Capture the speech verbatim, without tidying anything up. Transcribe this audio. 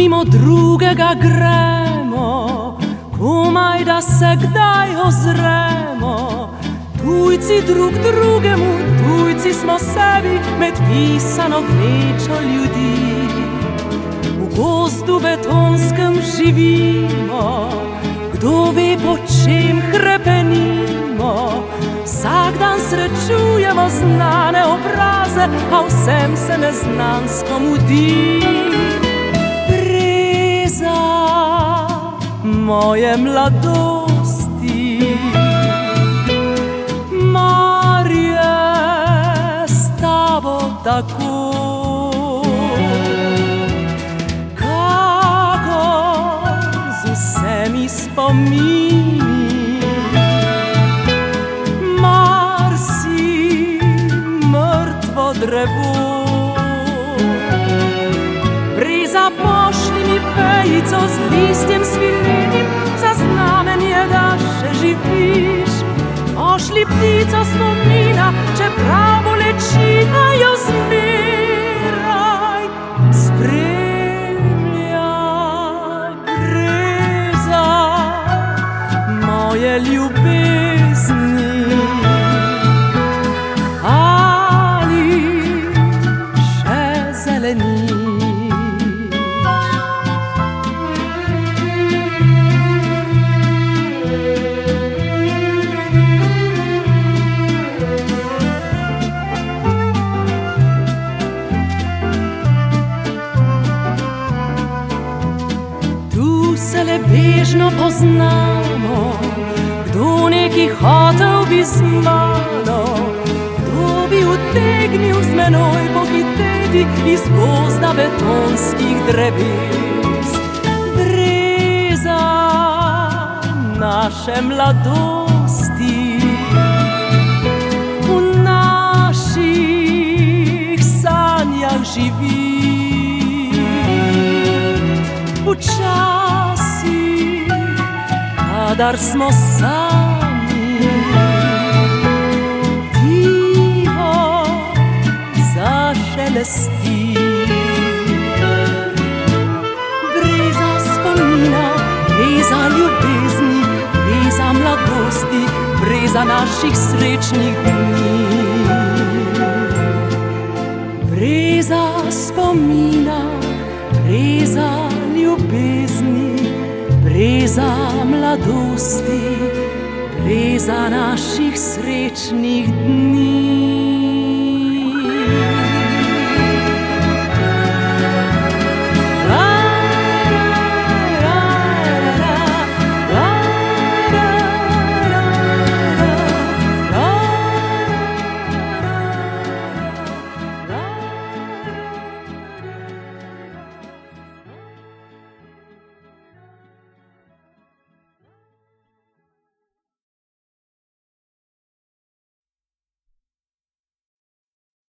mimo drugega gremo, komaj da se kdaj ozremo. Tujci drug drugemu, tujci smo sebi, med pisano grečo ljudi. V gozdu betonskem živimo, kdo ve, po čem hrepenimo. Vsak dan srečujemo znane obraze, a vsem se neznansko mudi. Breza moje mladosti, mar je s tabo tako, kakor z vsemi spomini. Mar si mrtvo drevo, breza, pošli mi vejico z listjem svilenim, za znamenje, da še živiš. Pošli ptico spomina, čeprav bolečina jo zmeraj spremlja. Breza moje ljubezni, ali še zeleniš? Se le bežno poznamo, kdo neki hotel bi z mano, kdo bi utegnil z menoj pohiteti iz gozda betonskih dreves. Breza naše mladosti, v naših sanjah živi. Včasih, kadar smo sami, tiho zašelesti. Breza spomina, breza ljubezni, breza mladosti, breza naših srečnih dni. Breza spomina, breza ljubezni, breza mladosti, breza naših srečnih dni.